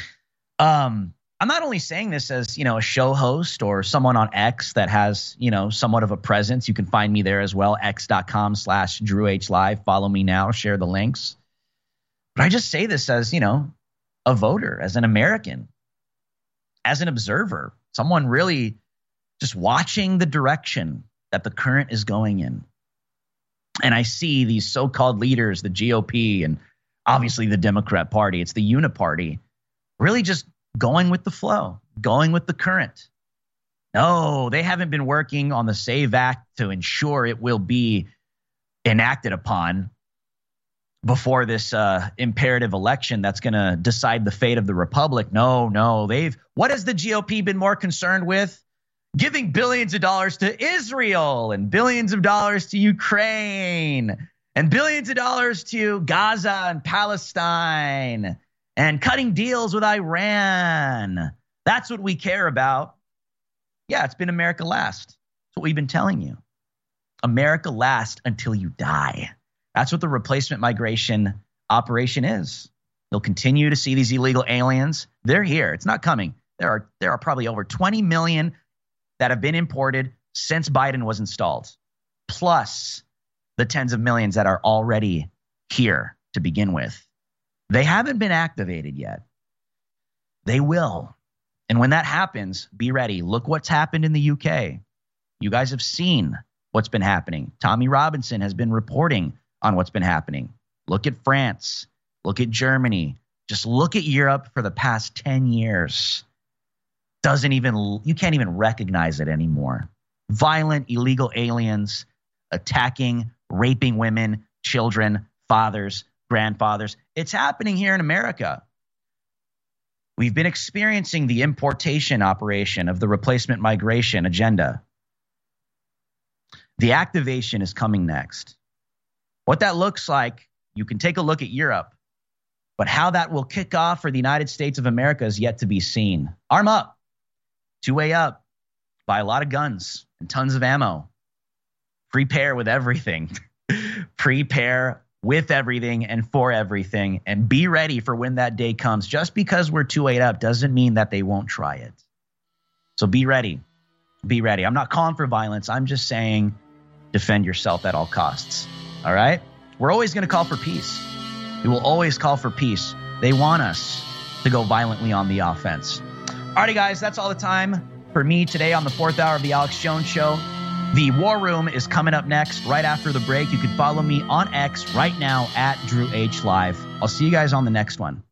I'm not only saying this as, a show host or someone on X that has, somewhat of a presence. You can find me there as well, x.com/DrewHLive. Follow me now, share the links. But I just say this as, a voter, as an American, as an observer, someone really just watching the direction that the current is going in. And I see these so-called leaders, the GOP and obviously the Democrat Party, it's the uniparty, really just going with the flow, going with the current. No, they haven't been working on the SAVE Act to ensure it will be enacted upon before this imperative election that's going to decide the fate of the republic. No. What has the GOP been more concerned with? Giving billions of dollars to Israel and billions of dollars to Ukraine and billions of dollars to Gaza and Palestine and cutting deals with Iran. That's what we care about. Yeah, it's been America last. That's what we've been telling you. America last until you die. That's what the replacement migration operation is. You'll continue to see these illegal aliens. They're here. It's not coming. There are probably over 20 million that have been imported since Biden was installed, plus the tens of millions that are already here to begin with. They haven't been activated yet. They will. And when that happens, be ready. Look what's happened in the UK. You guys have seen what's been happening. Tommy Robinson has been reporting on what's been happening. Look at France. Look at Germany. Just look at Europe for the past 10 years. You can't even recognize it anymore. Violent, illegal aliens attacking, raping women, children, fathers, grandfathers. It's happening here in America. We've been experiencing the importation operation of the replacement migration agenda. The activation is coming next. What that looks like, you can take a look at Europe, but how that will kick off for the United States of America is yet to be seen. Arm up, two-way up, buy a lot of guns and tons of ammo. Prepare with everything. Prepare with everything and for everything, and be ready for when that day comes. Just because we're 2-8 up doesn't mean that they won't try it. So be ready. Be ready. I'm not calling for violence. I'm just saying defend yourself at all costs. All right? We're always going to call for peace. We will always call for peace. They want us to go violently on the offense. All righty, guys, that's all the time for me today on the 4th hour of the Alex Jones Show. The War Room is coming up next right after the break. You can follow me on X right now at DrewHLive. I'll see you guys on the next one.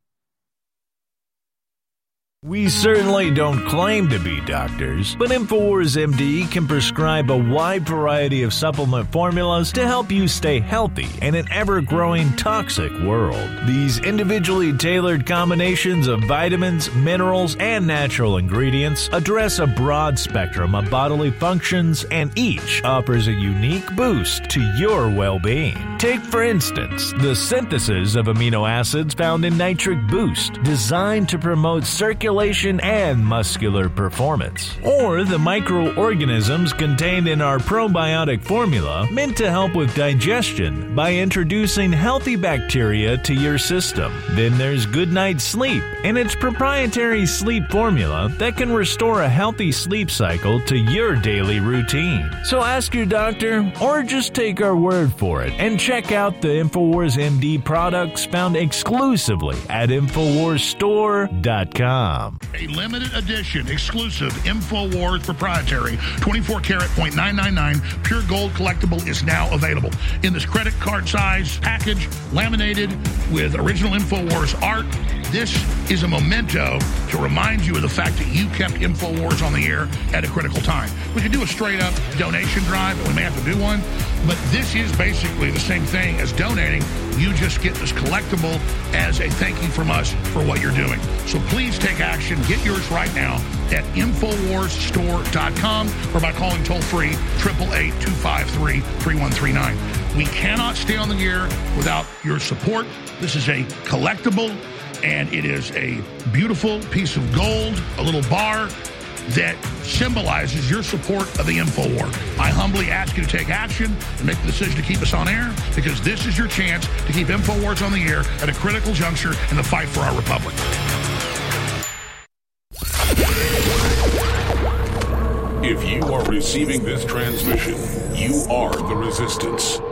We certainly don't claim to be doctors, but InfoWars MD can prescribe a wide variety of supplement formulas to help you stay healthy in an ever-growing toxic world. These individually tailored combinations of vitamins, minerals, and natural ingredients address a broad spectrum of bodily functions, and each offers a unique boost to your well-being. Take, for instance, the synthesis of amino acids found in Nitric Boost, designed to promote circulation and muscular performance. Or the microorganisms contained in our probiotic formula, meant to help with digestion by introducing healthy bacteria to your system. Then there's Good Night Sleep and its proprietary sleep formula that can restore a healthy sleep cycle to your daily routine. So ask your doctor or just take our word for it and check out the InfoWars MD products found exclusively at InfoWarsStore.com. A limited edition, exclusive InfoWars proprietary 24 karat .999 pure gold collectible is now available in this credit card size package, laminated with original InfoWars art. This is a memento to remind you of the fact that you kept InfoWars on the air at a critical time. We could do a straight-up donation drive, and we may have to do one. But this is basically the same thing as donating. You just get this collectible as a thank you from us for what you're doing. So please take action. Get yours right now at InfoWarsStore.com or by calling toll-free 888-253-3139. We cannot stay on the air without your support. This is a collectible, and it is a beautiful piece of gold, a little bar that symbolizes your support of the InfoWar. I humbly ask you to take action and make the decision to keep us on air, because this is your chance to keep InfoWars on the air at a critical juncture in the fight for our republic. If you are receiving this transmission, you are the resistance.